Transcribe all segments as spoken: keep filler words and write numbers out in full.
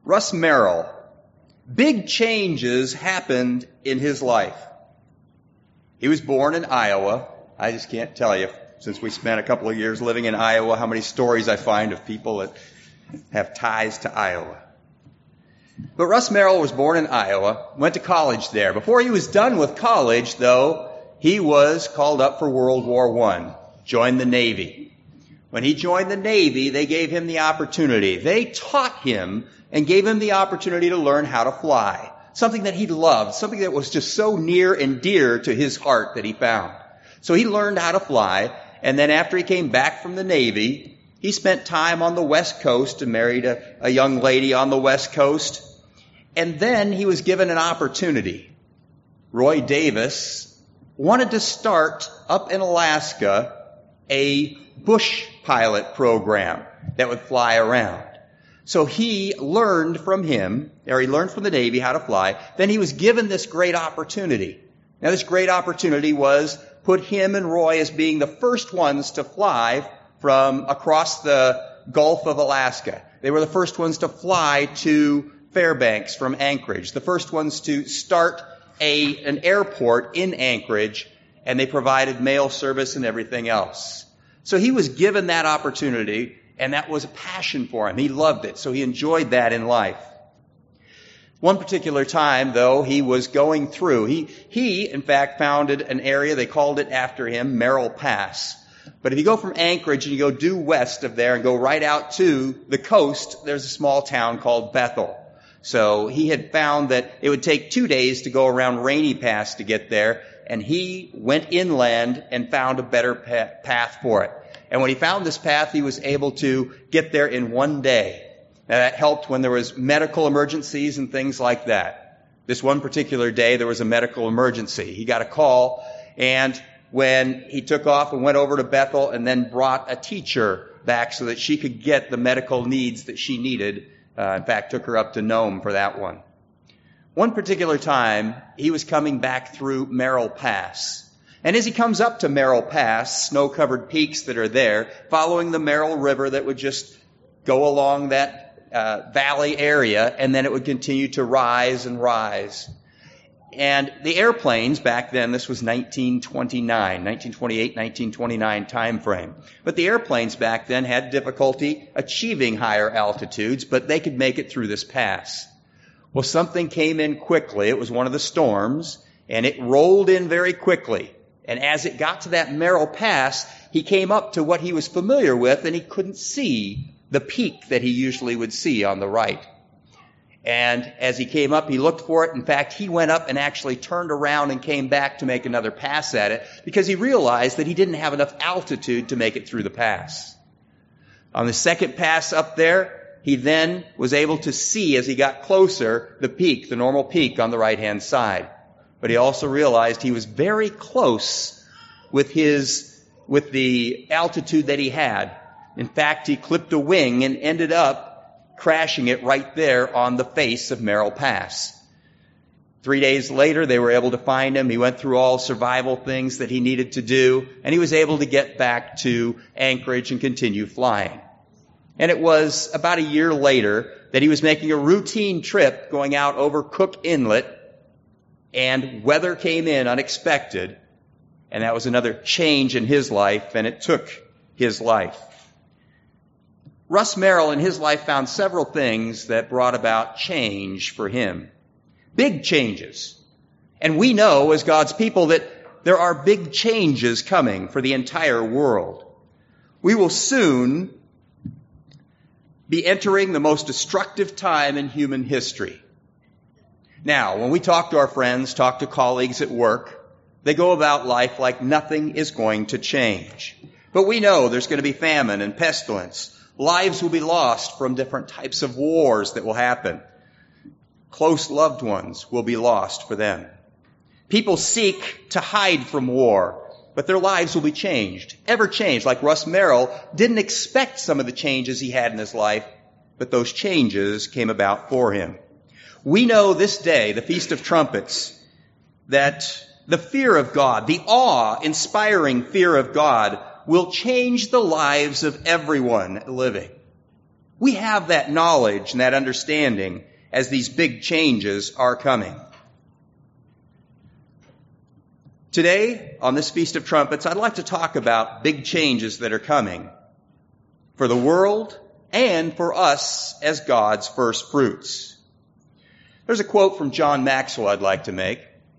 Russ Merrill, big changes happened in his life. He was born in Iowa. I just can't tell you, since we spent a couple of years living in Iowa, how many stories I find of people that have ties to Iowa. But Russ Merrill was born in Iowa, went to college there. Before he was done with college, though, he was called up for World War One, joined the Navy. When he joined the Navy, they gave him the opportunity. They taught him and gave him the opportunity to learn how to fly. Something that he loved, something that was just so near and dear to his heart that he found. So he learned how to fly, and then after he came back from the Navy, he spent time on the West Coast and married a, a young lady on the West Coast. And then he was given an opportunity. Roy Davis wanted to start up in Alaska a bush pilot program that would fly around. So he learned from him, or he learned from the Navy how to fly. Then he was given this great opportunity. Now this great opportunity was put him and Roy as being the first ones to fly from across the Gulf of Alaska. They were the first ones to fly to Fairbanks from Anchorage, the first ones to start a an airport in Anchorage, and they provided mail service and everything else. So he was given that opportunity, and that was a passion for him. He loved it, so he enjoyed that in life. One particular time, though, he was going through, he, he, in fact, founded an area, they called it after him, Merrill Pass. But if you go from Anchorage and you go due west of there and go right out to the coast, there's a small town called Bethel. So he had found that it would take two days to go around Rainy Pass to get there, and he went inland and found a better path for it. And when he found this path, he was able to get there in one day. Now, that helped when there was medical emergencies and things like that. This one particular day, there was a medical emergency. He got a call, and when he took off and went over to Bethel and then brought a teacher back so that she could get the medical needs that she needed, uh, in fact, took her up to Nome for that one. One particular time, he was coming back through Merrill Pass. And as he comes up to Merrill Pass, snow-covered peaks that are there, following the Merrill River that would just go along that uh, valley area, and then it would continue to rise and rise. And the airplanes back then, this was nineteen twenty-nine, nineteen twenty-eight, nineteen twenty-nine time frame. But the airplanes back then had difficulty achieving higher altitudes, but they could make it through this pass. Well, something came in quickly. It was one of the storms, and it rolled in very quickly. And as it got to that Merrill Pass, he came up to what he was familiar with, and he couldn't see the peak that he usually would see on the right. And as he came up, he looked for it. In fact, he went up and actually turned around and came back to make another pass at it because he realized that he didn't have enough altitude to make it through the pass. On the second pass up there, he then was able to see as he got closer the peak, the normal peak on the right-hand side. But he also realized he was very close with his, with the altitude that he had. In fact, he clipped a wing and ended up crashing it right there on the face of Merrill Pass. Three days later, they were able to find him. He went through all survival things that he needed to do, and he was able to get back to Anchorage and continue flying. And it was about a year later that he was making a routine trip going out over Cook Inlet, and weather came in unexpected, and that was another change in his life, and it took his life. Russ Merrill in his life found several things that brought about change for him. Big changes. And we know as God's people that there are big changes coming for the entire world. We will soon be entering the most destructive time in human history. Now, when we talk to our friends, talk to colleagues at work, they go about life like nothing is going to change. But we know there's going to be famine and pestilence. Lives will be lost from different types of wars that will happen. Close loved ones will be lost for them. People seek to hide from war, but their lives will be changed, ever changed. Like Russ Merrill didn't expect some of the changes he had in his life, but those changes came about for him. We know this day, the Feast of Trumpets, that the fear of God, the awe-inspiring fear of God, will change the lives of everyone living. We have that knowledge and that understanding as these big changes are coming. Today, on this Feast of Trumpets, I'd like to talk about big changes that are coming for the world and for us as God's first fruits. There's a quote from John Maxwell I'd like to make.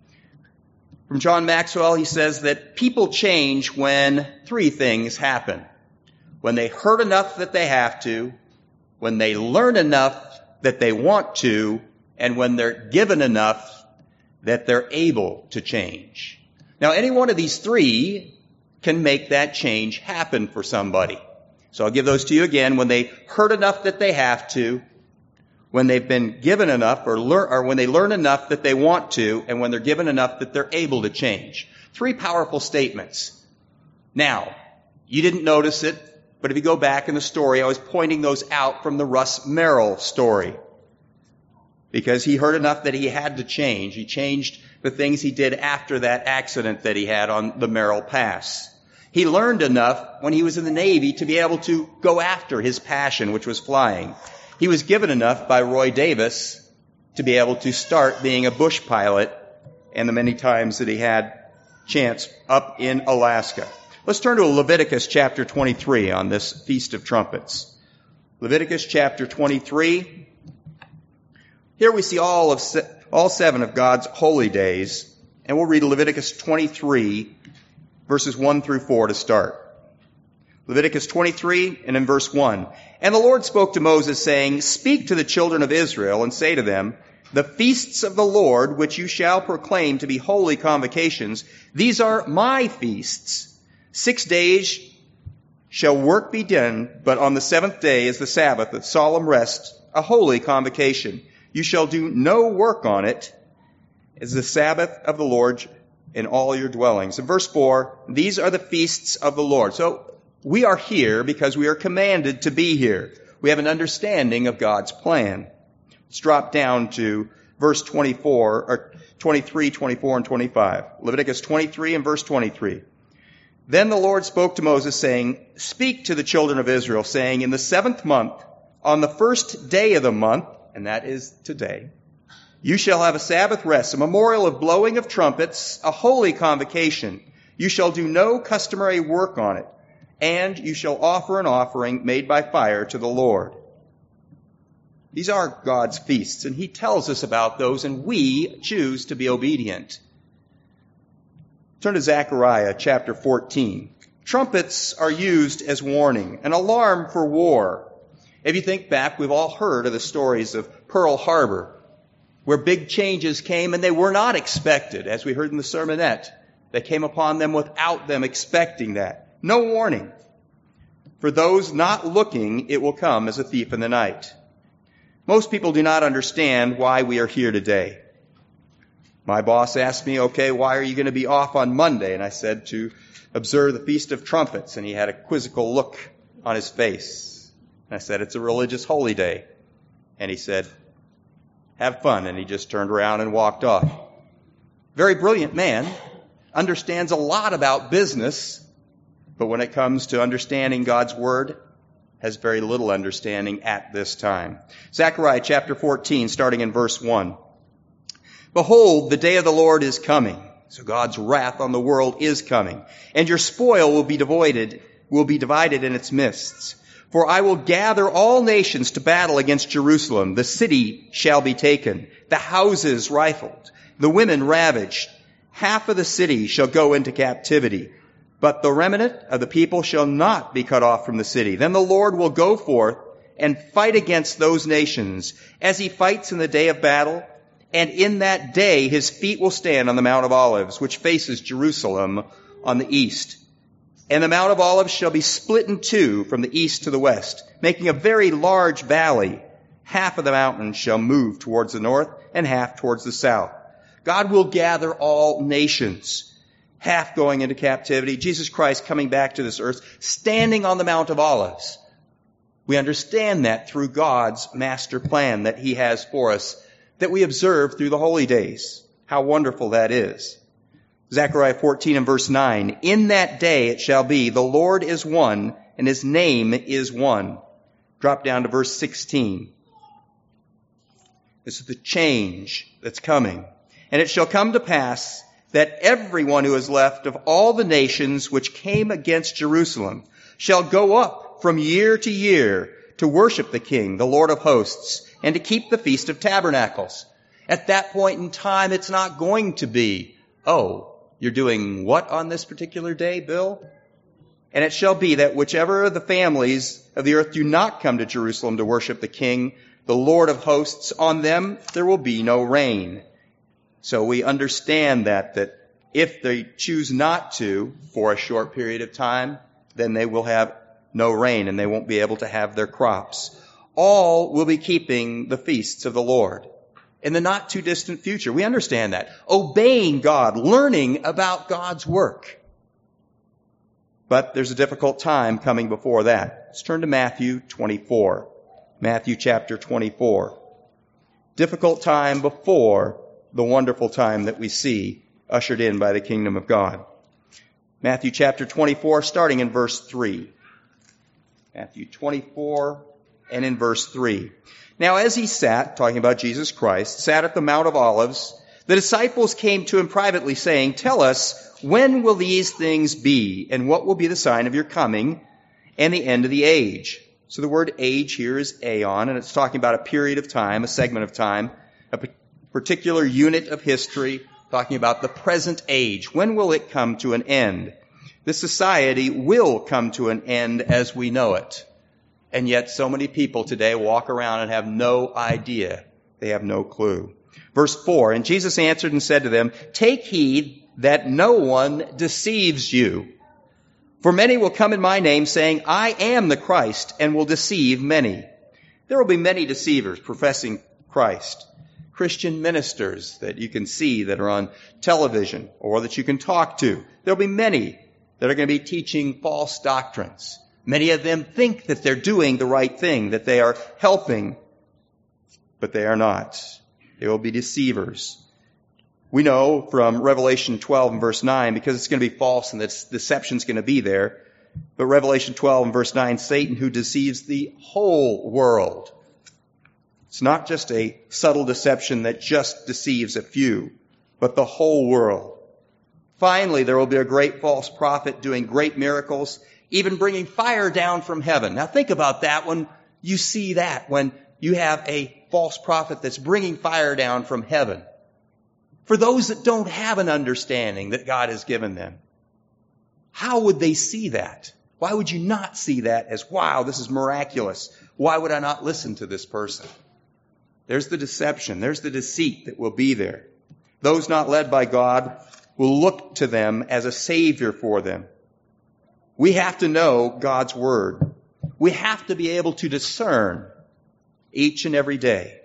From John Maxwell, he says that people change when three things happen. When they hurt enough that they have to, when they learn enough that they want to, and when they're given enough that they're able to change. Now, any one of these three can make that change happen for somebody. So I'll give those to you again. When they hurt enough that they have to, when they've been given enough, or, learn, or when they learn enough that they want to, and when they're given enough that they're able to change. Three powerful statements. Now, you didn't notice it, but if you go back in the story, I was pointing those out from the Russ Merrill story. Because he heard enough that he had to change. He changed the things he did after that accident that he had on the Merrill Pass. He learned enough when he was in the Navy to be able to go after his passion, which was flying. He was given enough by Roy Davis to be able to start being a bush pilot, and the many times that he had chance up in Alaska. Let's turn to Leviticus chapter twenty-three on this Feast of Trumpets. Leviticus chapter twenty-three. Here we see all of se- all seven of God's holy days, and we'll read Leviticus twenty-three, verses one through four to start. Leviticus twenty-three, and in verse one. And the Lord spoke to Moses, saying, Speak to the children of Israel, and say to them, The feasts of the Lord, which you shall proclaim to be holy convocations, these are my feasts. Six days shall work be done, but on the seventh day is the Sabbath, a solemn rest, a holy convocation. You shall do no work on it, as the Sabbath of the Lord in all your dwellings. In verse four, these are the feasts of the Lord. So we are here because we are commanded to be here. We have an understanding of God's plan. Let's drop down to verse twenty-four, or twenty-three, twenty-four, and twenty-five. Leviticus twenty-three and verse twenty-three. Then the Lord spoke to Moses, saying, Speak to the children of Israel, saying, In the seventh month, on the first day of the month, and that is today, you shall have a Sabbath rest, a memorial of blowing of trumpets, a holy convocation. You shall do no customary work on it, and you shall offer an offering made by fire to the Lord. These are God's feasts, and He tells us about those, and we choose to be obedient. Turn to Zechariah chapter fourteen. Trumpets are used as warning, an alarm for war. If you think back, we've all heard of the stories of Pearl Harbor, where big changes came and they were not expected, as we heard in the sermonette. They came upon them without them expecting that. No warning. For those not looking, it will come as a thief in the night. Most people do not understand why we are here today. My boss asked me, okay, why are you going to be off on Monday? And I said, to observe the Feast of Trumpets. And he had a quizzical look on his face. And I said, it's a religious holy day. And he said, have fun. And he just turned around and walked off. Very brilliant man, understands a lot about business, but when it comes to understanding God's Word, has very little understanding at this time. Zechariah chapter fourteen, starting in verse one. Behold, the day of the Lord is coming. So God's wrath on the world is coming. And your spoil will be divided, will be divided in its midst. For I will gather all nations to battle against Jerusalem. The city shall be taken, the houses rifled, the women ravaged. Half of the city shall go into captivity, but the remnant of the people shall not be cut off from the city. Then the Lord will go forth and fight against those nations, as he fights in the day of battle. And in that day his feet will stand on the Mount of Olives, which faces Jerusalem on the east. And the Mount of Olives shall be split in two from the east to the west, making a very large valley. Half of the mountain shall move towards the north, and half towards the south. God will gather all nations, half going into captivity. Jesus Christ coming back to this earth, standing on the Mount of Olives. We understand that through God's master plan that he has for us, that we observe through the holy days. How wonderful that is. Zechariah fourteen and verse nine. In that day it shall be, the Lord is one, and his name is one. Drop down to verse sixteen. This is the change that's coming. And it shall come to pass that everyone who is left of all the nations which came against Jerusalem shall go up from year to year to worship the King, the Lord of hosts, and to keep the Feast of Tabernacles. At that point in time, it's not going to be, oh, you're doing what on this particular day, Bill? And it shall be that whichever of the families of the earth do not come to Jerusalem to worship the King, the Lord of hosts, on them there will be no rain. So we understand that, that if they choose not to for a short period of time, then they will have no rain and they won't be able to have their crops. All will be keeping the feasts of the Lord in the not too distant future. We understand that. Obeying God, learning about God's work. But there's a difficult time coming before that. Let's turn to Matthew twenty-four. Matthew chapter twenty-four. Difficult time before the wonderful time that we see ushered in by the kingdom of God. Matthew chapter twenty-four, starting in verse three. Matthew twenty-four and in verse three. Now as he sat, talking about Jesus Christ, sat at the Mount of Olives, the disciples came to him privately saying, "Tell us, when will these things be, and what will be the sign of your coming and the end of the age?" So the word age here is aeon, and it's talking about a period of time, a segment of time, a particular unit of history, talking about the present age. When will it come to an end? This society will come to an end as we know it. And yet so many people today walk around and have no idea. They have no clue. Verse four, and Jesus answered and said to them, "Take heed that no one deceives you. For many will come in my name, saying, 'I am the Christ,' and will deceive many." There will be many deceivers professing Christ. Christian ministers that you can see that are on television or that you can talk to. There will be many that are going to be teaching false doctrines. Many of them think that they're doing the right thing, that they are helping, but they are not. They will be deceivers. We know from Revelation twelve and verse nine, because it's going to be false and this deception's going to be there, but Revelation twelve and verse nine, Satan who deceives the whole world. It's not just a subtle deception that just deceives a few, but the whole world. Finally, there will be a great false prophet doing great miracles, even bringing fire down from heaven. Now think about that when you see that, when you have a false prophet that's bringing fire down from heaven. For those that don't have an understanding that God has given them, how would they see that? Why would you not see that as, wow, this is miraculous? Why would I not listen to this person? There's the deception. There's the deceit that will be there. Those not led by God will look to them as a savior for them. We have to know God's word. We have to be able to discern each and every day.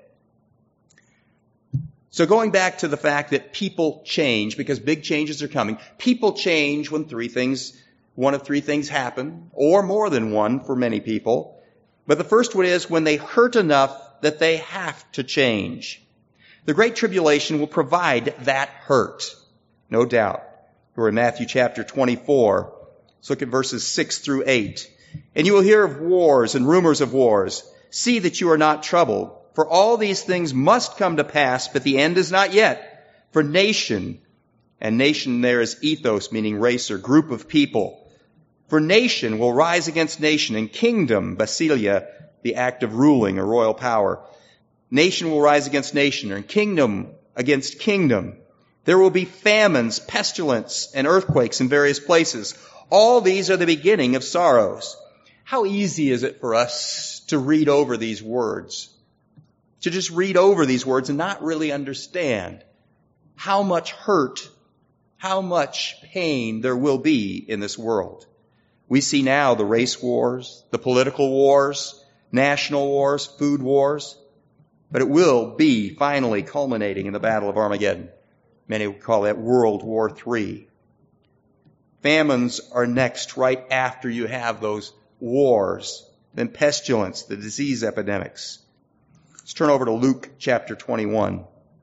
So going back to the fact that people change, because big changes are coming, people change when three things, one of three things happen, or more than one for many people. But the first one is when they hurt enough that they have to change. The Great Tribulation will provide that hurt, no doubt. We're in Matthew chapter twenty-four. Let's look at verses six through eight. "And you will hear of wars and rumors of wars. See that you are not troubled. For all these things must come to pass, but the end is not yet. For nation," and nation there is ethos, meaning race or group of people. "For nation will rise against nation, and kingdom," basileia, the act of ruling or royal power. "Nation will rise against nation, and kingdom against kingdom. There will be famines, pestilence, and earthquakes in various places. All these are the beginning of sorrows." How easy is it for us to read over these words? To just read over these words and not really understand how much hurt, how much pain there will be in this world. We see now the race wars, the political wars, national wars, food wars, but it will be finally culminating in the Battle of Armageddon. Many would call that World War Three. Famines are next, right after you have those wars, then pestilence, the disease epidemics. Let's turn over to Luke chapter twenty-one.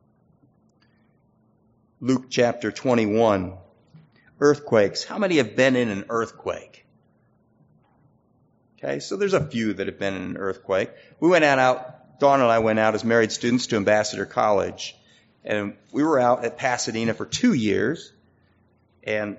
Luke chapter twenty-one. Earthquakes. How many have been in an earthquake? Okay, so there's a few that have been in an earthquake. We went out, Dawn and I went out as married students to Ambassador College, and we were out at Pasadena for two years, and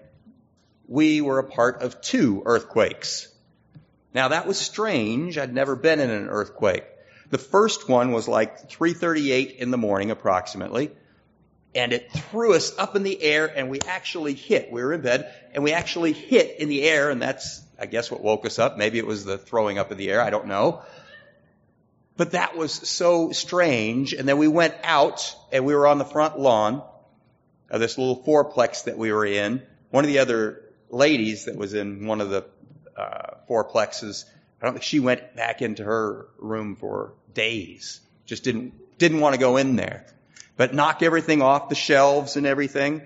we were a part of two earthquakes. Now, that was strange. I'd never been in an earthquake. The first one was like three thirty-eight in the morning, approximately, and it threw us up in the air, and we actually hit. We were in bed, and we actually hit in the air, and that's, I guess, what woke us up. Maybe it was the throwing up in the air. I don't know. But that was so strange. And then we went out, and we were on the front lawn of this little fourplex that we were in. One of the other ladies that was in one of the uh, fourplexes, I don't think she went back into her room for days. Just didn't didn't want to go in there. But knocked everything off the shelves and everything.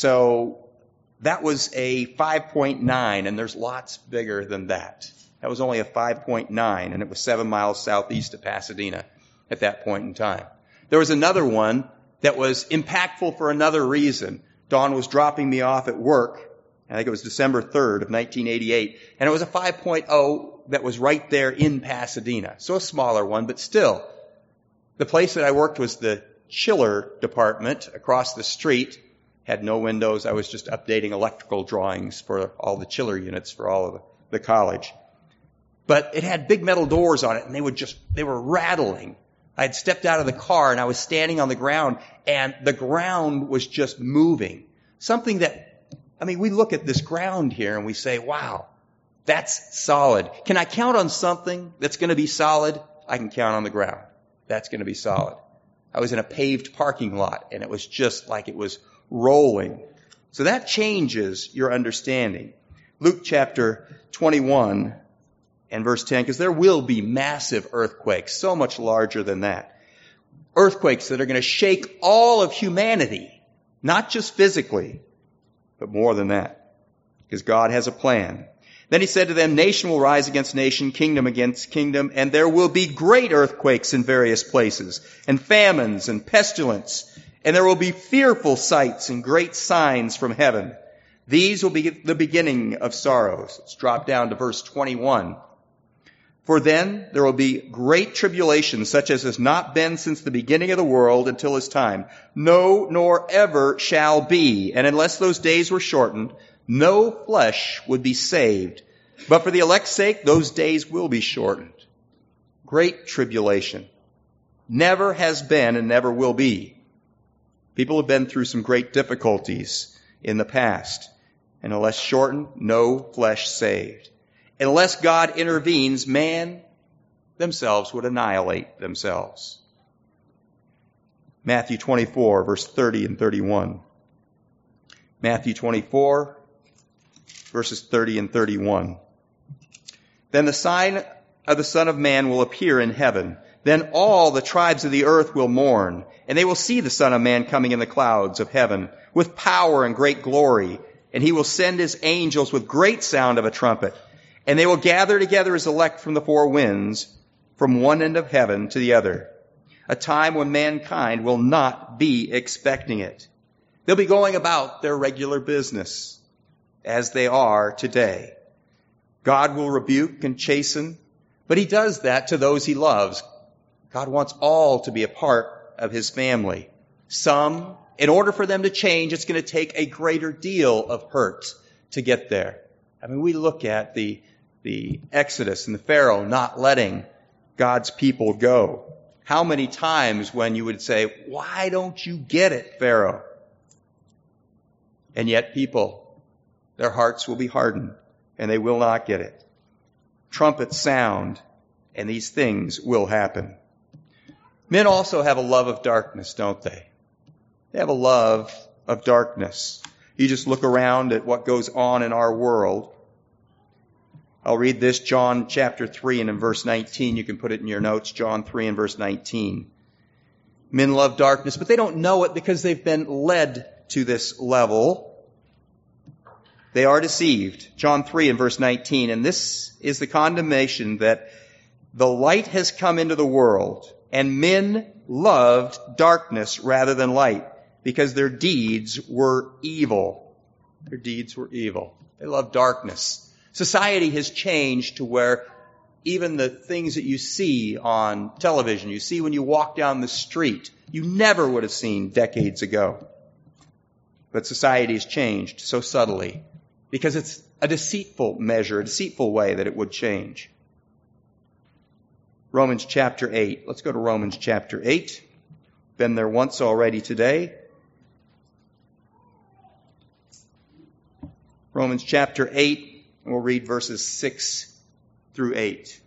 So that was a five point nine, and there's lots bigger than that. That was only a five point nine, and it was seven miles southeast of Pasadena at that point in time. There was another one that was impactful for another reason. Dawn was dropping me off at work. I think it was December third of nineteen eighty-eight, and it was a five point oh that was right there in Pasadena. So a smaller one, but still. The place that I worked was the chiller department across the street. Had no windows. I was just updating electrical drawings for all the chiller units for all of the, the college. But it had big metal doors on it, and they would just, they were rattling. I had stepped out of the car, and I was standing on the ground, and the ground was just moving. Something that, I mean, we look at this ground here, and we say, wow, that's solid. Can I count on something that's going to be solid? I can count on the ground. That's going to be solid. I was in a paved parking lot, and it was just like it was rolling. So that changes your understanding. Luke chapter twenty-one and verse ten, because there will be massive earthquakes, so much larger than that. Earthquakes that are going to shake all of humanity, not just physically, but more than that, because God has a plan. Then he said to them, nation will rise against nation, kingdom against kingdom, and there will be great earthquakes in various places, and famines and pestilence, and there will be fearful sights and great signs from heaven. These will be the beginning of sorrows. Let's drop down to verse twenty-one. For then there will be great tribulation, such as has not been since the beginning of the world until this time. No, nor ever shall be. And unless those days were shortened, no flesh would be saved. But for the elect's sake, those days will be shortened. Great tribulation. Never has been and never will be. People have been through some great difficulties in the past. And unless shortened, no flesh saved. Unless God intervenes, man themselves would annihilate themselves. Matthew twenty-four, verse thirty and thirty-one. Matthew twenty-four, verses thirty and thirty-one. Then the sign of the Son of Man will appear in heaven. Then all the tribes of the earth will mourn, and they will see the Son of Man coming in the clouds of heaven with power and great glory. And he will send his angels with great sound of a trumpet. And they will gather together his elect from the four winds, from one end of heaven to the other. A time when mankind will not be expecting it. They'll be going about their regular business, as they are today. God will rebuke and chasten, but he does that to those he loves. God wants all to be a part of his family. Some, in order for them to change, it's going to take a greater deal of hurt to get there. I mean, we look at the the Exodus and the Pharaoh not letting God's people go. How many times when you would say, why don't you get it, Pharaoh? And yet people, their hearts will be hardened and they will not get it. Trumpets sound and these things will happen. Men also have a love of darkness, don't they? They have a love of darkness. You just look around at what goes on in our world. I'll read this, John chapter three and in verse nineteen. You can put it in your notes, John three and verse nineteen. Men love darkness, but they don't know it because they've been led to this level. They are deceived. John three and verse nineteen. And this is the condemnation that the light has come into the world, and men loved darkness rather than light, because their deeds were evil. Their deeds were evil. They loved darkness. Society has changed to where even the things that you see on television, you see when you walk down the street, you never would have seen decades ago. But society has changed so subtly because it's a deceitful measure, a deceitful way that it would change. Romans chapter eight. Let's go to Romans chapter eight. Been there once already today. Romans chapter eight, and we'll read verses six through eight.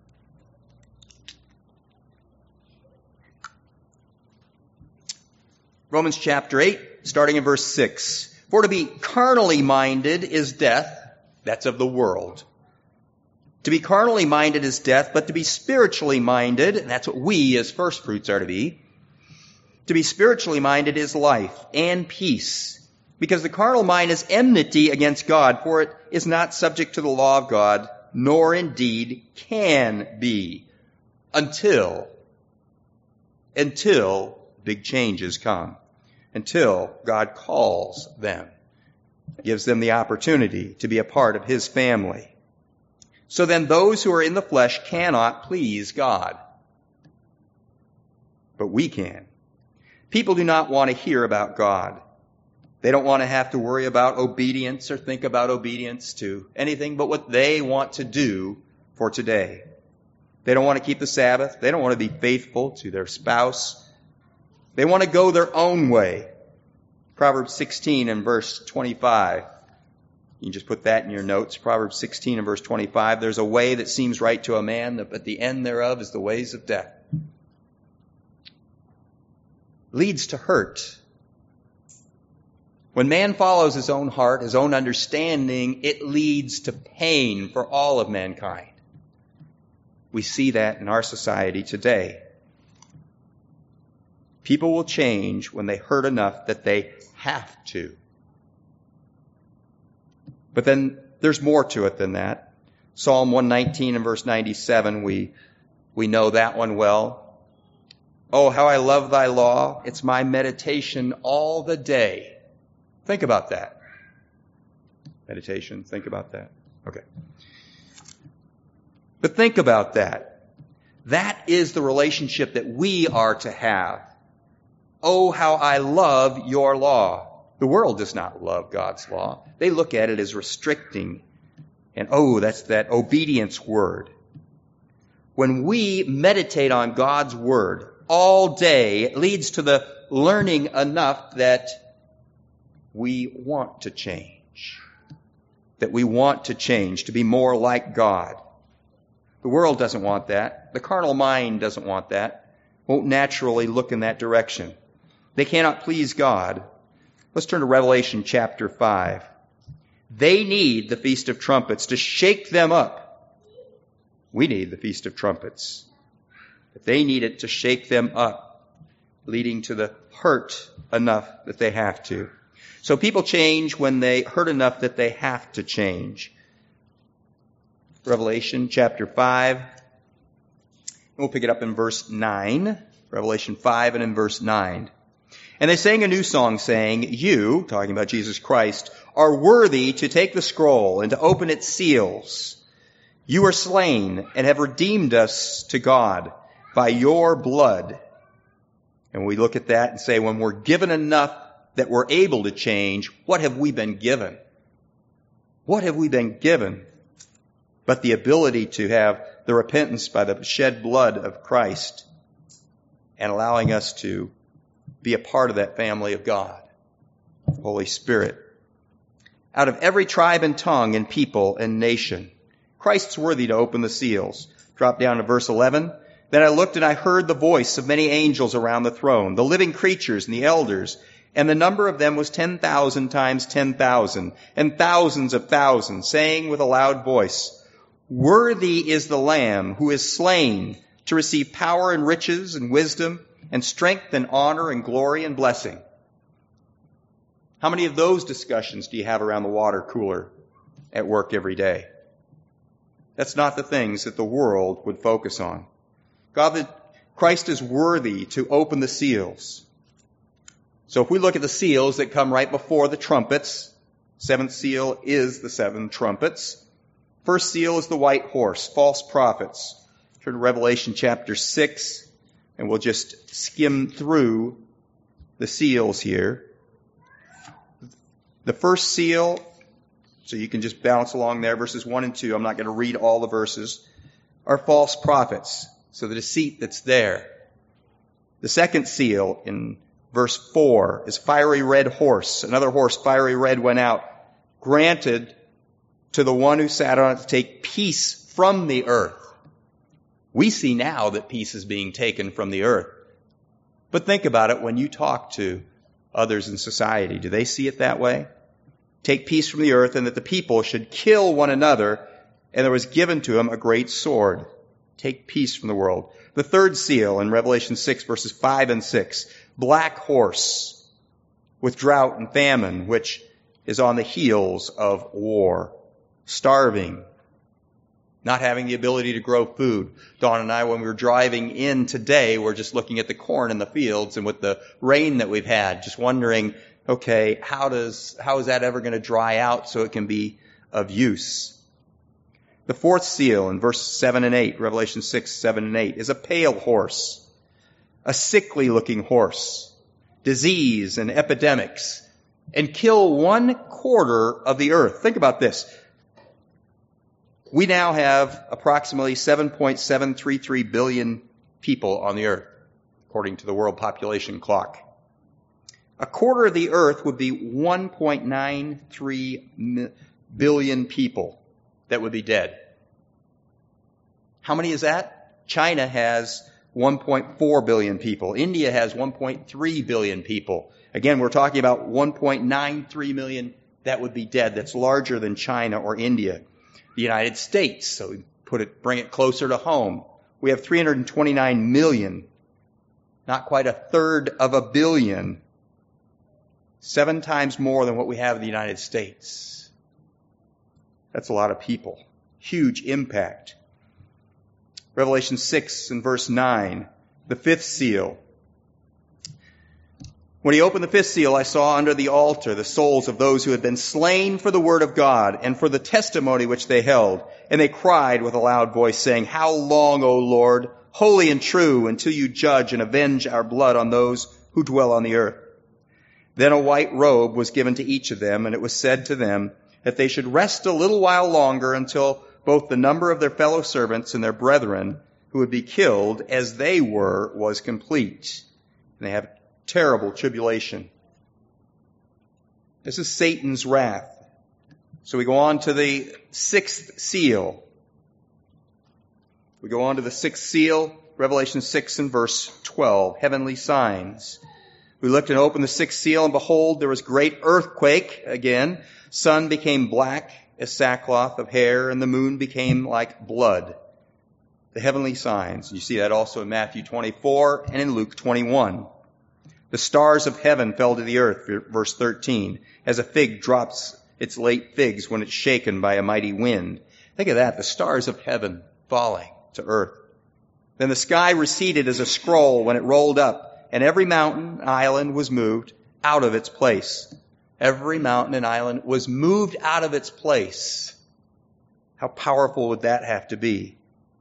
Romans chapter eight, starting in verse six. For to be carnally minded is death, that's of the world. To be carnally minded is death, but to be spiritually minded, and that's what we as first fruits are to be, to be spiritually minded is life and peace. Because the carnal mind is enmity against God, for it is not subject to the law of God, nor indeed can be, until, until big changes come, until God calls them, gives them the opportunity to be a part of His family. So then those who are in the flesh cannot please God. But we can. People do not want to hear about God. They don't want to have to worry about obedience or think about obedience to anything but what they want to do for today. They don't want to keep the Sabbath. They don't want to be faithful to their spouse. They want to go their own way. Proverbs sixteen and verse twenty-five. You can just put that in your notes. Proverbs sixteen and verse twenty-five. There's a way that seems right to a man, but the end thereof is the ways of death. Leads to hurt. When man follows his own heart, his own understanding, it leads to pain for all of mankind. We see that in our society today. People will change when they hurt enough that they have to. But then there's more to it than that. Psalm one nineteen and verse ninety-seven, we, we know that one well. Oh, how I love thy law. It's my meditation all the day. Think about that. Meditation, think about that. Okay. But think about that. That is the relationship that we are to have. Oh, how I love your law. The world does not love God's law. They look at it as restricting. And oh, that's that obedience word. When we meditate on God's word all day, it leads to the learning enough that we want to change. That we want to change, to be more like God. The world doesn't want that. The carnal mind doesn't want that. Won't naturally look in that direction. They cannot please God. Let's turn to Revelation chapter five. They need the Feast of Trumpets to shake them up. We need the Feast of Trumpets. But they need it to shake them up, leading to the hurt enough that they have to. So people change when they hurt enough that they have to change. Revelation chapter five. We'll pick it up in verse nine. Revelation five and in verse nine. And they sang a new song saying, you, talking about Jesus Christ, are worthy to take the scroll and to open its seals. You are slain and have redeemed us to God by your blood. And we look at that and say, when we're given enough that we're able to change, what have we been given? What have we been given? But the ability to have the repentance by the shed blood of Christ and allowing us to be a part of that family of God, Holy Spirit. Out of every tribe and tongue and people and nation, Christ's worthy to open the seals. Drop down to verse eleven. Then I looked and I heard the voice of many angels around the throne, the living creatures and the elders, and the number of them was ten thousand times ten thousand, and thousands of thousands, saying with a loud voice, worthy is the Lamb who is slain to receive power and riches and wisdom and strength and honor and glory and blessing. How many of those discussions do you have around the water cooler at work every day? That's not the things that the world would focus on. God, that Christ is worthy to open the seals. So if we look at the seals that come right before the trumpets, seventh seal is the seven trumpets. First seal is the white horse, false prophets. Turn to Revelation chapter six, and we'll just skim through the seals here. The first seal, so you can just bounce along there, verses one and two. I'm not going to read all the verses, are false prophets. So the deceit that's there. The second seal in verse four is fiery red horse. Another horse, fiery red, went out, granted to the one who sat on it to take peace from the earth. We see now that peace is being taken from the earth. But think about it when you talk to others in society. Do they see it that way? Take peace from the earth, and that the people should kill one another, and there was given to him a great sword. Take peace from the world. The third seal in Revelation six, verses five and six, black horse with drought and famine, which is on the heels of war, starving, not having the ability to grow food. Dawn and I, when we were driving in today, we're just looking at the corn in the fields, and with the rain that we've had, just wondering, okay, how does, how is that ever going to dry out so it can be of use? The fourth seal in verse seven and eight, Revelation six, seven and eight, is a pale horse, a sickly looking horse, disease and epidemics, and kill one quarter of the earth. Think about this. We now have approximately seven point seven three three billion people on the earth, according to the World Population Clock. A quarter of the earth would be one point nine three billion people that would be dead. How many is that? China has one point four billion people. India has one point three billion people. Again, we're talking about one point nine three million that would be dead. That's larger than China or India. The United States, so we put it, bring it closer to home. We have three hundred twenty-nine million, not quite a third of a billion, seven times more than what we have in the United States. That's a lot of people. Huge impact. Revelation six and verse nine, the fifth seal. When he opened the fifth seal, I saw under the altar the souls of those who had been slain for the word of God and for the testimony which they held. And they cried with a loud voice, saying, How long, O Lord, holy and true, until you judge and avenge our blood on those who dwell on the earth? Then a white robe was given to each of them, and it was said to them that they should rest a little while longer until both the number of their fellow servants and their brethren who would be killed as they were was complete. And they have terrible tribulation. This is Satan's wrath. So we go on to the sixth seal. We go on to the sixth seal, Revelation six and verse twelve, heavenly signs. We looked and opened the sixth seal, and behold, there was great earthquake again. Sun became black as sackcloth of hair, and the moon became like blood. The heavenly signs. You see that also in Matthew twenty-four and in Luke twenty-one. The stars of heaven fell to the earth, verse thirteen, as a fig drops its late figs when it's shaken by a mighty wind. Think of that, the stars of heaven falling to earth. Then the sky receded as a scroll when it rolled up, and every mountain and island was moved out of its place. Every mountain and island was moved out of its place. How powerful would that have to be?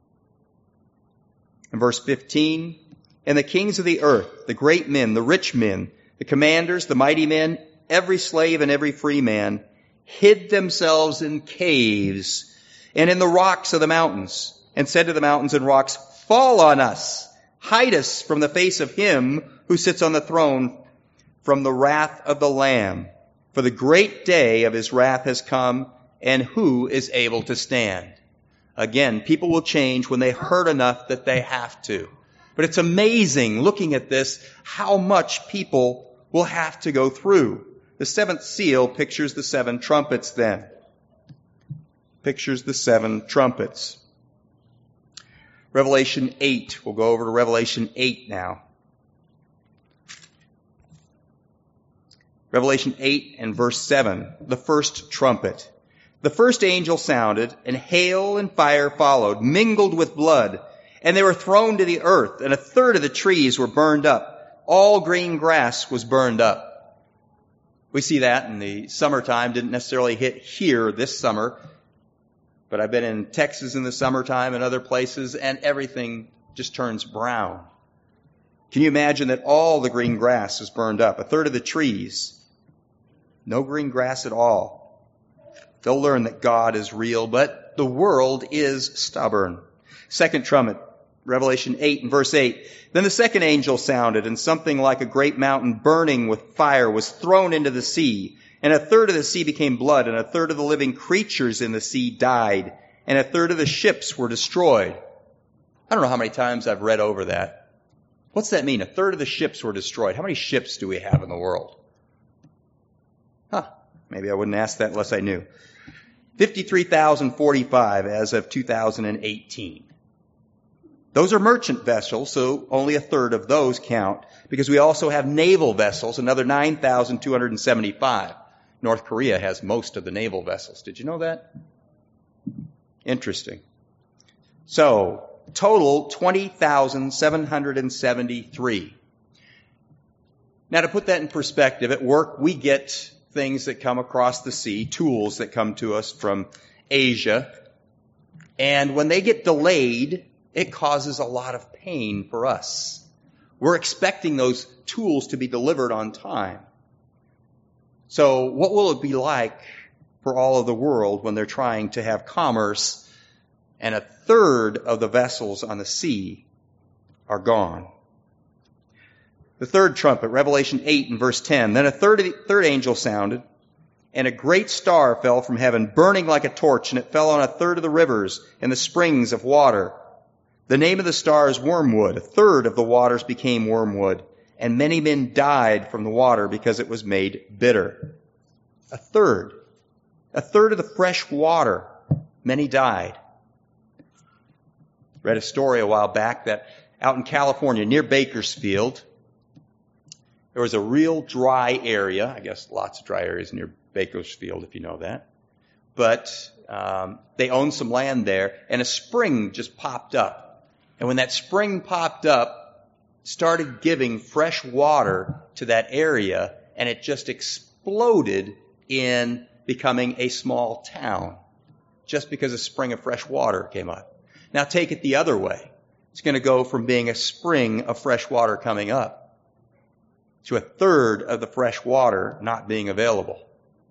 In verse fifteen, and the kings of the earth, the great men, the rich men, the commanders, the mighty men, every slave and every free man, hid themselves in caves and in the rocks of the mountains, and said to the mountains and rocks, Fall on us, hide us from the face of him who sits on the throne, from the wrath of the Lamb. For the great day of his wrath has come, and who is able to stand? Again, people will change when they hurt enough that they have to. But it's amazing, looking at this, how much people will have to go through. The seventh seal pictures the seven trumpets then. Pictures the seven trumpets. Revelation eight. We'll go over to Revelation eight now. Revelation eight and verse seven. The first trumpet. The first angel sounded, and hail and fire followed, mingled with blood. And they were thrown to the earth, and a third of the trees were burned up. All green grass was burned up. We see that in the summertime. Didn't necessarily hit here this summer. But I've been in Texas in the summertime and other places, and everything just turns brown. Can you imagine that all the green grass is burned up? A third of the trees, no green grass at all. They'll learn that God is real, but the world is stubborn. Second trumpet, Revelation eight and verse eight. Then the second angel sounded, and something like a great mountain burning with fire was thrown into the sea. And a third of the sea became blood, and a third of the living creatures in the sea died, and a third of the ships were destroyed. I don't know how many times I've read over that. What's that mean? A third of the ships were destroyed. How many ships do we have in the world? Huh. Maybe I wouldn't ask that unless I knew. fifty-three thousand forty-five as of two thousand eighteen. Those are merchant vessels, so only a third of those count, because we also have naval vessels, another nine thousand two hundred seventy-five. North Korea has most of the naval vessels. Did you know that? Interesting. So, total twenty thousand seven hundred seventy-three. Now, to put that in perspective, at work we get things that come across the sea, tools that come to us from Asia. And when they get delayed, it causes a lot of pain for us. We're expecting those tools to be delivered on time. So what will it be like for all of the world when they're trying to have commerce and a third of the vessels on the sea are gone? The third trumpet, Revelation eight and verse ten. Then a third, third angel sounded, and a great star fell from heaven, burning like a torch, and it fell on a third of the rivers and the springs of water. The name of the star is wormwood. A third of the waters became wormwood, and many men died from the water because it was made bitter. A third. A third of the fresh water. Many died. Read a story a while back that out in California, near Bakersfield, there was a real dry area. I guess lots of dry areas near Bakersfield, if you know that. But um, they owned some land there, and a spring just popped up. And when that spring popped up, started giving fresh water to that area, and it just exploded in becoming a small town, just because a spring of fresh water came up. Now take it the other way. It's going to go from being a spring of fresh water coming up to a third of the fresh water not being available.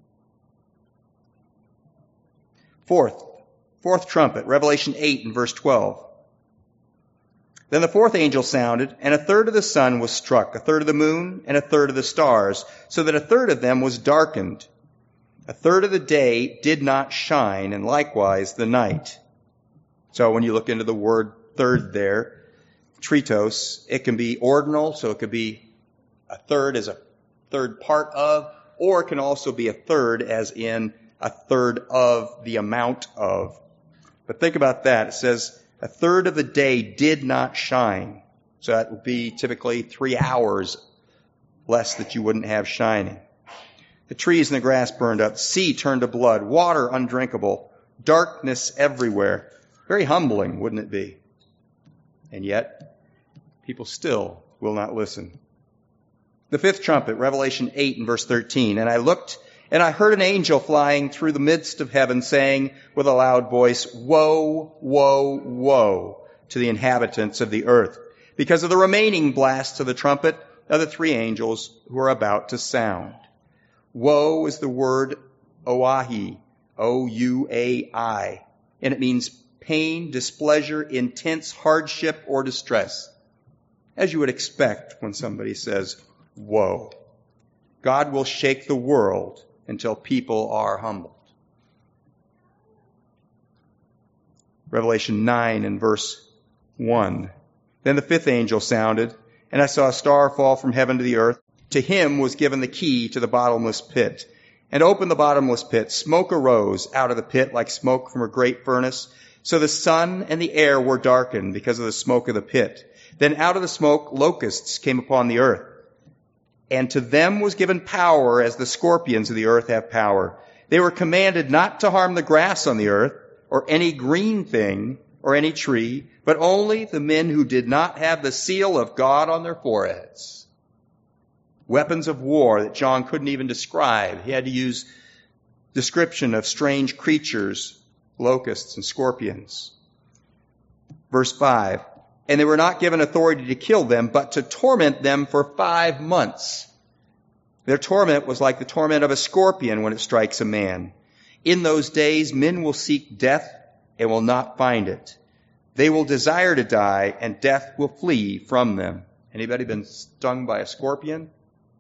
Fourth, fourth trumpet, Revelation eight and verse twelve. Then the fourth angel sounded, and a third of the sun was struck, a third of the moon, and a third of the stars, so that a third of them was darkened. A third of the day did not shine, and likewise the night. So when you look into the word third there, tritos, it can be ordinal, so it could be a third as a third part of, or it can also be a third as in a third of the amount of. But think about that. It says a third of the day did not shine. So that would be typically three hours less that you wouldn't have shining. The trees and the grass burned up. The sea turned to blood. Water undrinkable. Darkness everywhere. Very humbling, wouldn't it be? And yet, people still will not listen. The fifth trumpet, Revelation eight and verse thirteen. And I looked, and I heard an angel flying through the midst of heaven, saying with a loud voice, Woe, woe, woe to the inhabitants of the earth, because of the remaining blasts of the trumpet of the three angels who are about to sound. Woe is the word oahi, O U A I, and it means pain, displeasure, intense hardship, or distress. As you would expect when somebody says, woe. God will shake the world until people are humbled. Revelation nine and verse one. Then the fifth angel sounded, and I saw a star fall from heaven to the earth. To him was given the key to the bottomless pit. And opened the bottomless pit. Smoke arose out of the pit like smoke from a great furnace. So the sun and the air were darkened because of the smoke of the pit. Then out of the smoke locusts came upon the earth. And to them was given power as the scorpions of the earth have power. They were commanded not to harm the grass on the earth, or any green thing, or any tree, but only the men who did not have the seal of God on their foreheads. Weapons of war that John couldn't even describe. He had to use description of strange creatures locusts and scorpions. Verse five, and they were not given authority to kill them, but to torment them for five months. Their torment was like the torment of a scorpion when it strikes a man. In those days, men will seek death and will not find it. They will desire to die, and death will flee from them. Anybody been stung by a scorpion?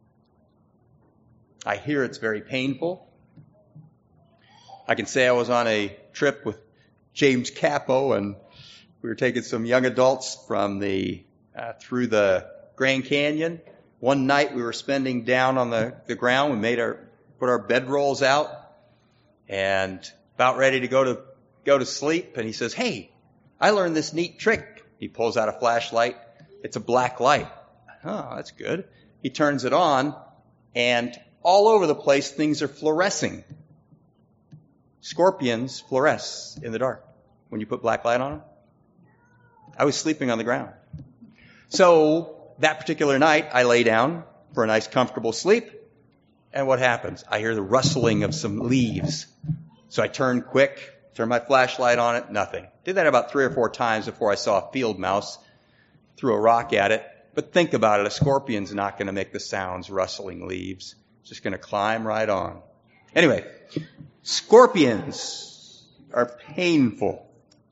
I hear it's very painful. I can say I was on a trip with James Capo, and we were taking some young adults from the uh, through the Grand Canyon. One night we were spending down on the, the ground. We made our put our bedrolls out and about ready to go to go to sleep. And he says, "Hey, I learned this neat trick." He pulls out a flashlight. It's a black light. Oh, that's good. He turns it on, and all over the place things are fluorescing. Scorpions fluoresce in the dark when you put black light on them. I was sleeping on the ground. So that particular night, I lay down for a nice comfortable sleep. And what happens? I hear the rustling of some leaves. So I turn quick, turn my flashlight on it, nothing. Did that about three or four times before I saw a field mouse, threw a rock at it. But think about it, a scorpion's not going to make the sounds rustling leaves. It's just going to climb right on. Anyway, scorpions are painful.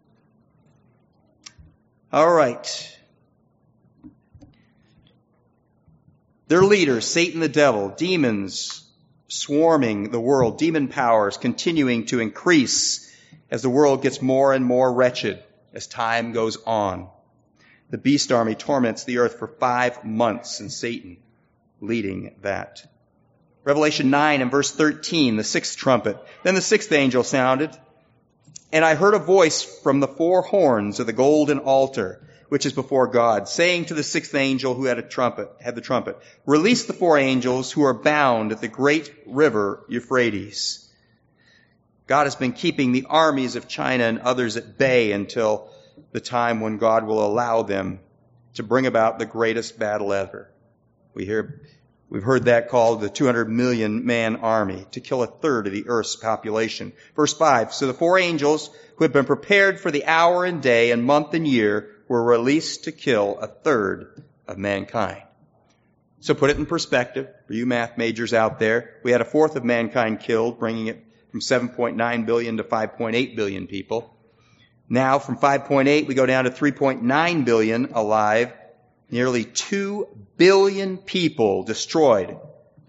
All right. Their leaders, Satan the devil, demons swarming the world, demon powers continuing to increase as the world gets more and more wretched as time goes on. The beast army torments the earth for five months, and Satan leading that. Revelation nine and verse thirteen, the sixth trumpet. Then the sixth angel sounded, and I heard a voice from the four horns of the golden altar, which is before God, saying to the sixth angel who had a trumpet, had the trumpet, "Release the four angels who are bound at the great river Euphrates." God has been keeping the armies of China and others at bay until the time when God will allow them to bring about the greatest battle ever. We hear, we've heard that called the two hundred million man army, to kill a third of the earth's population. Verse five, so the four angels who had been prepared for the hour and day and month and year were released to kill a third of mankind. So put it in perspective for you math majors out there. We had a fourth of mankind killed, bringing it from seven point nine billion to five point eight billion people. Now from five point eight we go down to three point nine billion alive, nearly two billion people destroyed.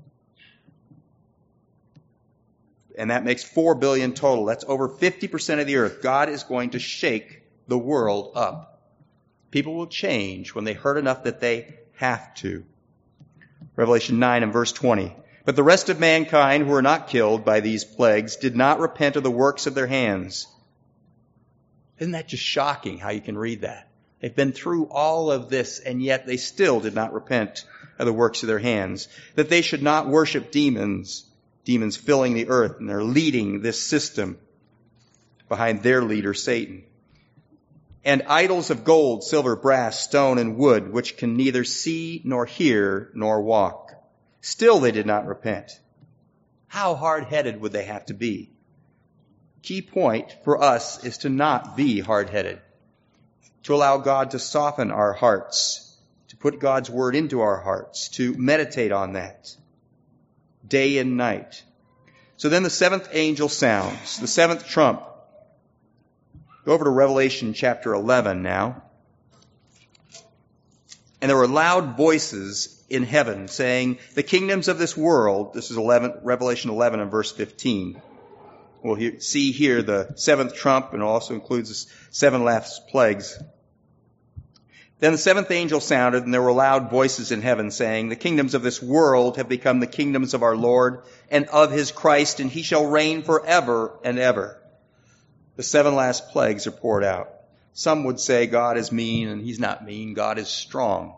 And that makes four billion total. That's over fifty percent of the earth. God is going to shake the world up. People will change when they hurt enough that they have to. Revelation nine and verse twenty. But the rest of mankind who were not killed by these plagues did not repent of the works of their hands. Isn't that just shocking how you can read that? They've been through all of this, and yet they still did not repent of the works of their hands. That they should not worship demons, demons filling the earth, and they're leading this system behind their leader, Satan. And idols of gold, silver, brass, stone, and wood, which can neither see nor hear nor walk. Still they did not repent. How hard-headed would they have to be? Key point for us is to not be hard-headed, to allow God to soften our hearts, to put God's word into our hearts, to meditate on that day and night. So then the seventh angel sounds, the seventh trump. Go over to Revelation chapter eleven now. And there were loud voices in heaven saying, the kingdoms of this world, this is eleven, Revelation eleven and verse fifteen. We'll hear, see here the seventh trump, and it also includes the seven last plagues. Then the seventh angel sounded, and there were loud voices in heaven saying, the kingdoms of this world have become the kingdoms of our Lord and of his Christ, and he shall reign forever and ever. The seven last plagues are poured out. Some would say God is mean, and he's not mean. God is strong.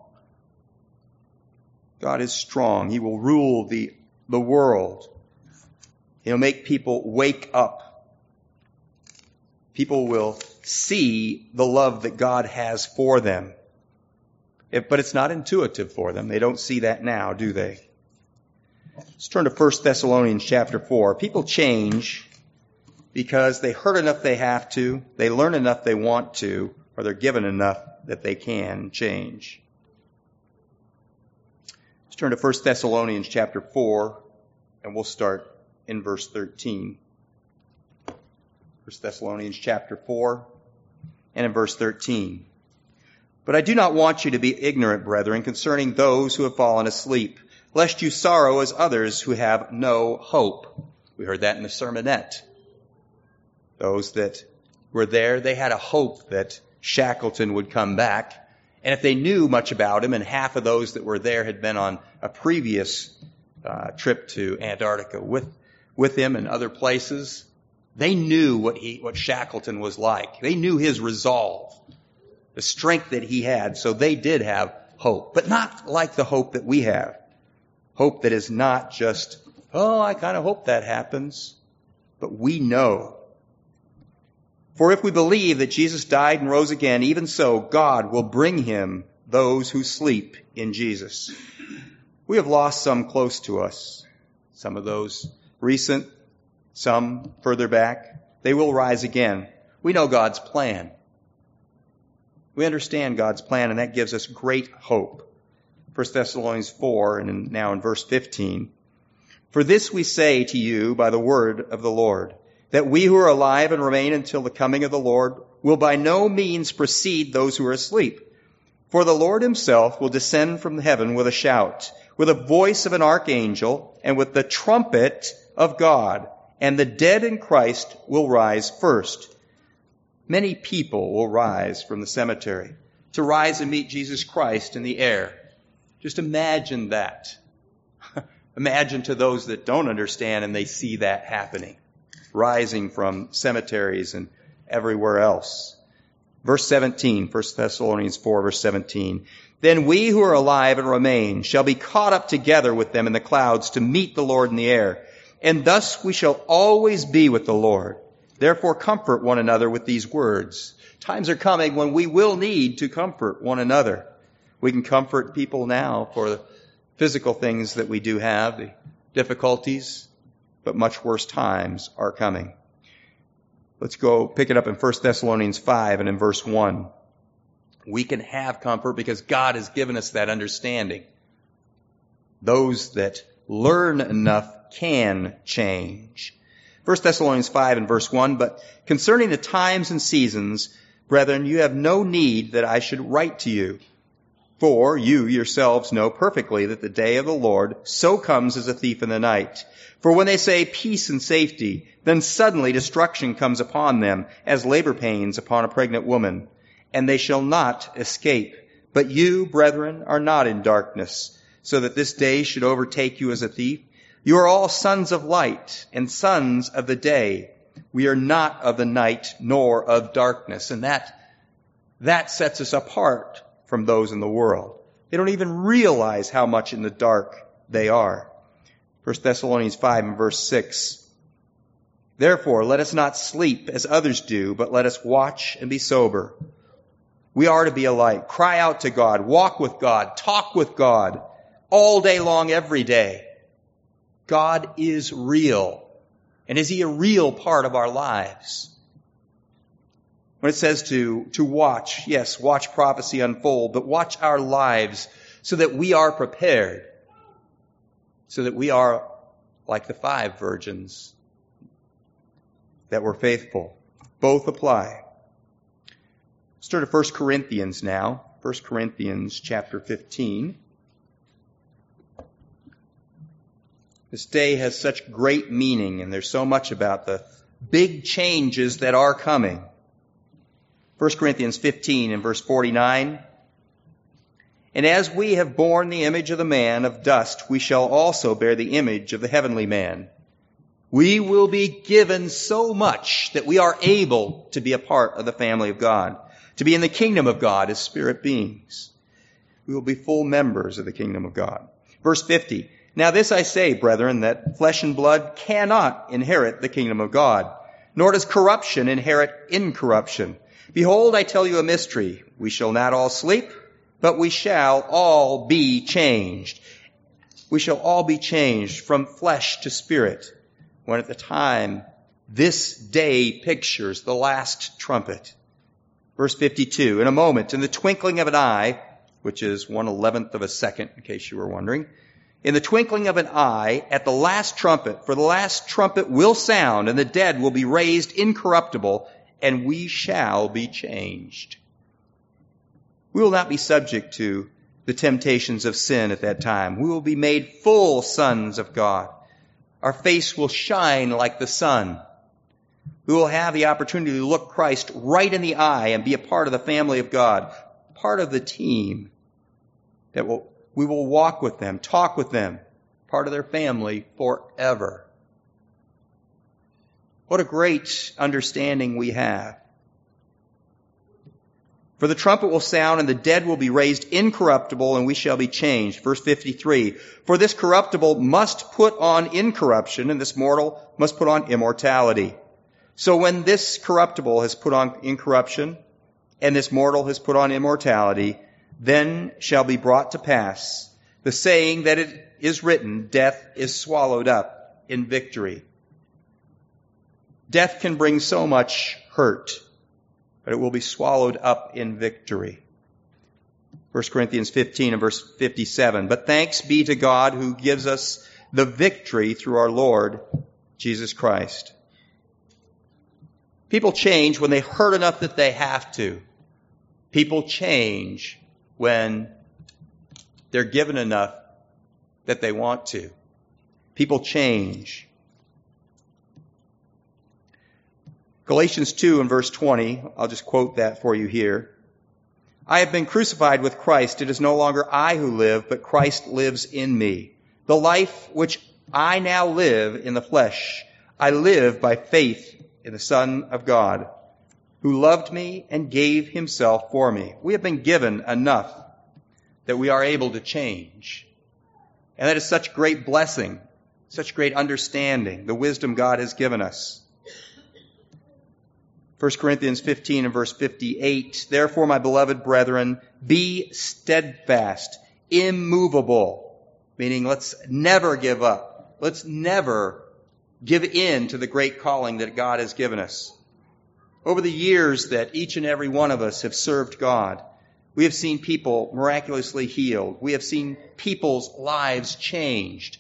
God is strong. He will rule the, the world. He'll make people wake up. People will see the love that God has for them. If, but it's not intuitive for them. They don't see that now, do they? Let's turn to First Thessalonians chapter four. People change because they hurt enough they have to, they learn enough they want to, or they're given enough that they can change. Let's turn to First Thessalonians chapter four, and we'll start in verse thirteen. First Thessalonians chapter four, and in verse thirteen. But I do not want you to be ignorant, brethren, concerning those who have fallen asleep, lest you sorrow as others who have no hope. We heard that in the sermonette. Those that were there, they had a hope that Shackleton would come back. And if they knew much about him, and half of those that were there had been on a previous uh, trip to Antarctica with with him and other places, they knew what he what Shackleton was like. They knew his resolve, the strength that he had. So they did have hope, but not like the hope that we have. Hope that is not just, oh, I kind of hope that happens, but we know. For if we believe that Jesus died and rose again, even so God will bring him those who sleep in Jesus. We have lost some close to us, some of those recent, some further back. They will rise again. We know God's plan. We understand God's plan, and that gives us great hope. First Thessalonians four, and now in verse fifteen. For this we say to you by the word of the Lord, that we who are alive and remain until the coming of the Lord will by no means precede those who are asleep. For the Lord himself will descend from heaven with a shout, with a voice of an archangel, and with the trumpet of God, and the dead in Christ will rise first. Many people will rise from the cemetery to rise and meet Jesus Christ in the air. Just imagine that. Imagine to those that don't understand and they see that happening, rising from cemeteries and everywhere else. Verse seventeen, First Thessalonians four, verse seventeen. Then we who are alive and remain shall be caught up together with them in the clouds to meet the Lord in the air. And thus we shall always be with the Lord. Therefore comfort one another with these words. Times are coming when we will need to comfort one another. We can comfort people now for the physical things that we do have, the difficulties, but much worse times are coming. Let's go pick it up in First Thessalonians five and in verse one. We can have comfort because God has given us that understanding. Those that learn enough can change. First Thessalonians five and verse one, but concerning the times and seasons, brethren, you have no need that I should write to you. For you yourselves know perfectly that the day of the Lord so comes as a thief in the night. For when they say peace and safety, then suddenly destruction comes upon them as labor pains upon a pregnant woman, and they shall not escape. But you, brethren, are not in darkness, so that this day should overtake you as a thief. You are all sons of light and sons of the day. We are not of the night nor of darkness. And that, that sets us apart from those in the world. They don't even realize how much in the dark they are. First Thessalonians five and verse six. Therefore, let us not sleep as others do, but let us watch and be sober. We are to be a light. Cry out to God. Walk with God. Talk with God all day long, every day. God is real. And is he a real part of our lives? When it says to, to watch, yes, watch prophecy unfold, but watch our lives so that we are prepared, so that we are like the five virgins that were faithful. Both apply. Let's turn to First Corinthians now. First Corinthians chapter fifteen. This day has such great meaning, and there's so much about the big changes that are coming. First Corinthians fifteen and verse forty-nine. And as we have borne the image of the man of dust, we shall also bear the image of the heavenly man. We will be given so much that we are able to be a part of the family of God, to be in the kingdom of God as spirit beings. We will be full members of the kingdom of God. Verse fifty. Now this I say, brethren, that flesh and blood cannot inherit the kingdom of God, nor does corruption inherit incorruption. Behold, I tell you a mystery. We shall not all sleep, but we shall all be changed. We shall all be changed from flesh to spirit, when at the time This day pictures the last trumpet. Verse fifty-two, in a moment, in the twinkling of an eye, which is one eleventh of a second, in case you were wondering, in the twinkling of an eye, at the last trumpet, for the last trumpet will sound, and the dead will be raised incorruptible, and we shall be changed. We will not be subject to the temptations of sin at that time. We will be made full sons of God. Our face will shine like the sun. We will have the opportunity to look Christ right in the eye and be a part of the family of God, part of the team that will, we will walk with them, talk with them, part of their family forever. What a great understanding we have. For the trumpet will sound, and the dead will be raised incorruptible, and we shall be changed. Verse fifty-three, for this corruptible must put on incorruption, and this mortal must put on immortality. So when this corruptible has put on incorruption, and this mortal has put on immortality, then shall be brought to pass the saying that it is written, death is swallowed up in victory. Death can bring so much hurt, but it will be swallowed up in victory. First Corinthians fifteen and verse fifty-seven. But thanks be to God who gives us the victory through our Lord Jesus Christ. People change when they hurt enough that they have to. People change when they're given enough that they want to. People change. Galatians two and verse twenty, I'll just quote that for you here. I have been crucified with Christ. It is no longer I who live, but Christ lives in me. The life which I now live in the flesh, I live by faith in the Son of God, who loved me and gave himself for me. We have been given enough that we are able to change. And that is such great blessing, such great understanding, the wisdom God has given us. First Corinthians fifteen and verse fifty-eight, therefore, my beloved brethren, be steadfast, immovable, meaning let's never give up. Let's never give in to the great calling that God has given us. Over the years that each and every one of us have served God, we have seen people miraculously healed. We have seen people's lives changed.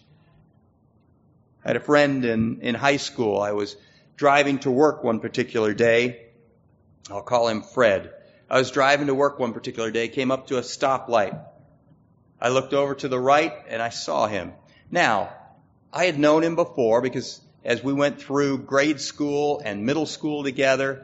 I had a friend in, in high school. I was driving to work one particular day. I'll call him Fred. I was driving to work one particular day, came up to a stoplight. I looked over to the right and I saw him. Now, I had known him before because as we went through grade school and middle school together,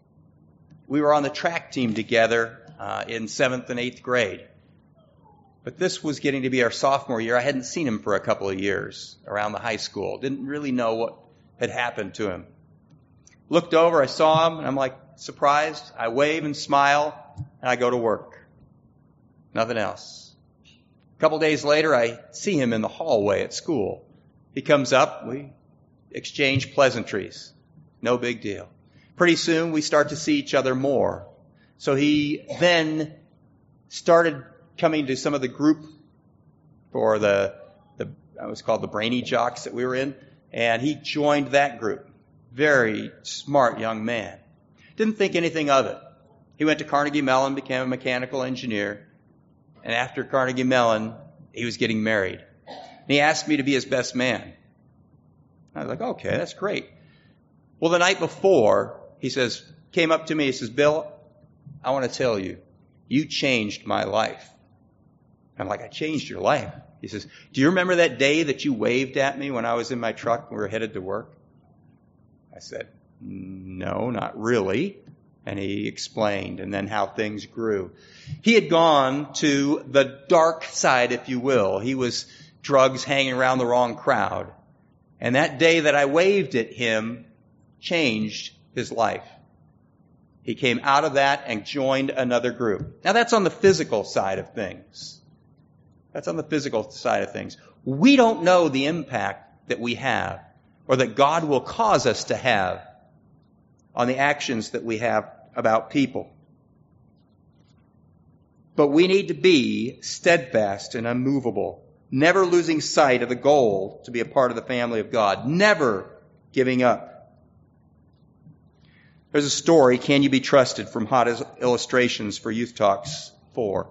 we were on the track team together uh, in seventh and eighth grade. But this was getting to be our sophomore year. I hadn't seen him for a couple of years around the high school. Didn't really know what had happened to him. Looked over, I saw him, and I'm like surprised. I wave and smile, and I go to work. Nothing else. A couple days later, I see him in the hallway at school. He comes up, we exchange pleasantries. No big deal. Pretty soon, we start to see each other more. So he then started coming to some of the group for the, the it was called the Brainy Jocks that we were in, and he joined that group. Very smart young man. Didn't think anything of it. He went to Carnegie Mellon, became a mechanical engineer, and after Carnegie Mellon, he was getting married. And he asked me to be his best man. I was like, okay, that's great. Well, the night before, he says, came up to me, he says, Bill, I want to tell you, you changed my life. I'm like, I changed your life? He says, do you remember that day that you waved at me when I was in my truck and we were headed to work? I said, no, not really. And he explained, and then how things grew. He had gone to the dark side, if you will. He was drugs, hanging around the wrong crowd. And that day that I waved at him changed his life. He came out of that and joined another group. Now that's on the physical side of things. That's on the physical side of things. We don't know the impact that we have, or that God will cause us to have on the actions that we have about people. But we need to be steadfast and unmovable, never losing sight of the goal to be a part of the family of God, never giving up. There's a story, Can You Be Trusted, from Hot Illustrations for Youth Talks four.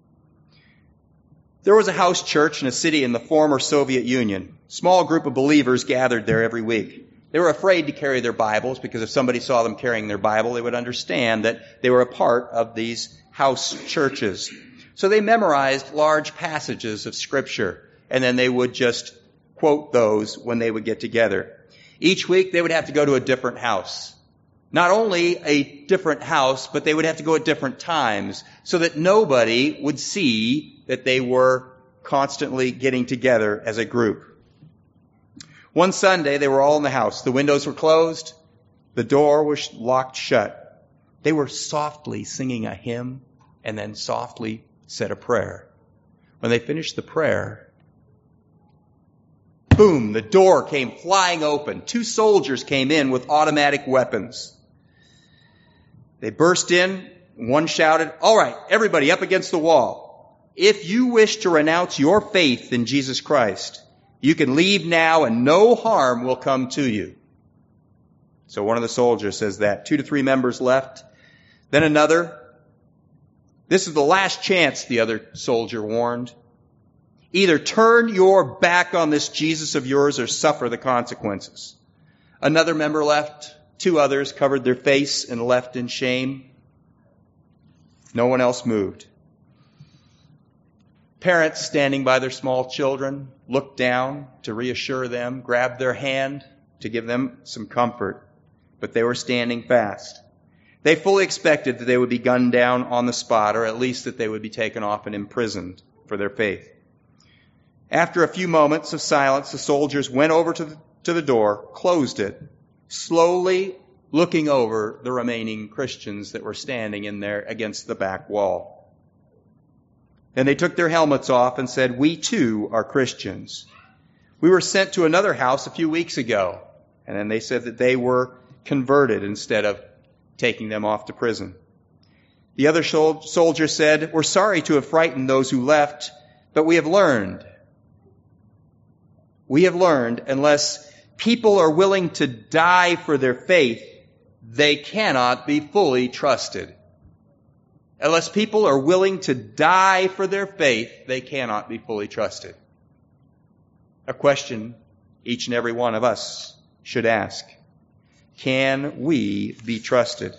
There was a house church in a city in the former Soviet Union. A small group of believers gathered there every week. They were afraid to carry their Bibles because if somebody saw them carrying their Bible, they would understand that they were a part of these house churches. So they memorized large passages of Scripture, and then they would just quote those when they would get together. Each week they would have to go to a different house. Not only a different house, but they would have to go at different times so that nobody would see that they were constantly getting together as a group. One Sunday, they were all in the house. The windows were closed. The door was locked shut. They were softly singing a hymn and then softly said a prayer. When they finished the prayer, boom, the door came flying open. Two soldiers came in with automatic weapons. They burst in. One shouted, "All right, everybody up against the wall. If you wish to renounce your faith in Jesus Christ, you can leave now and no harm will come to you." So one of the soldiers says that. Two to three members left. Then another. "This is the last chance," the other soldier warned. "Either turn your back on this Jesus of yours or suffer the consequences." Another member left. Two others covered their face and left in shame. No one else moved. Parents standing by their small children looked down to reassure them, grabbed their hand to give them some comfort, but they were standing fast. They fully expected that they would be gunned down on the spot, or at least that they would be taken off and imprisoned for their faith. After a few moments of silence, the soldiers went over to the, to the door, closed it, slowly looking over the remaining Christians that were standing in there against the back wall. Then they took their helmets off and said, "We too are Christians. We were sent to another house a few weeks ago." And then they said that they were converted instead of taking them off to prison. The other soldier said, "We're sorry to have frightened those who left, but we have learned. We have learned unless people are willing to die for their faith, they cannot be fully trusted." Unless people are willing to die for their faith, they cannot be fully trusted. A question each and every one of us should ask. Can we be trusted?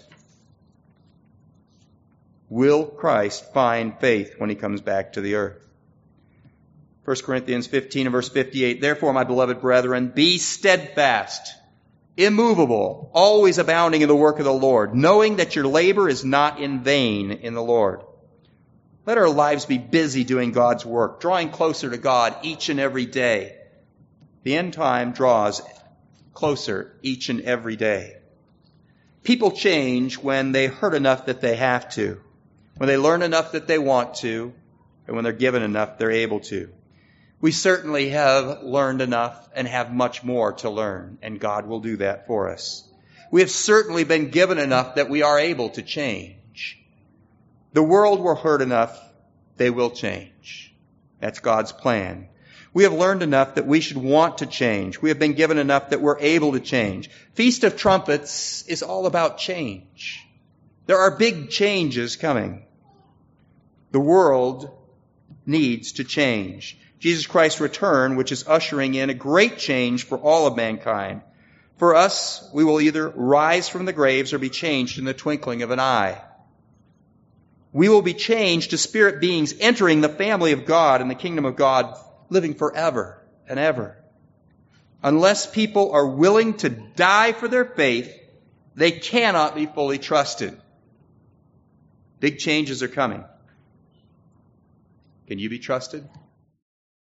Will Christ find faith when he comes back to the earth? First Corinthians fifteen and verse fifty-eight, "Therefore, my beloved brethren, be steadfast, immovable, always abounding in the work of the Lord, knowing that your labor is not in vain in the Lord." Let our lives be busy doing God's work, drawing closer to God each and every day. The end time draws closer each and every day. People change when they hurt enough that they have to, when they learn enough that they want to, and when they're given enough they're able to. We certainly have learned enough and have much more to learn, and God will do that for us. We have certainly been given enough that we are able to change. The world will hurt enough, they will change. That's God's plan. We have learned enough that we should want to change. We have been given enough that we're able to change. Feast of Trumpets is all about change. There are big changes coming. The world needs to change. Jesus Christ's return, which is ushering in a great change for all of mankind. For us, we will either rise from the graves or be changed in the twinkling of an eye. We will be changed to spirit beings entering the family of God and the kingdom of God, living forever and ever. Unless people are willing to die for their faith, they cannot be fully trusted. Big changes are coming. Can you be trusted?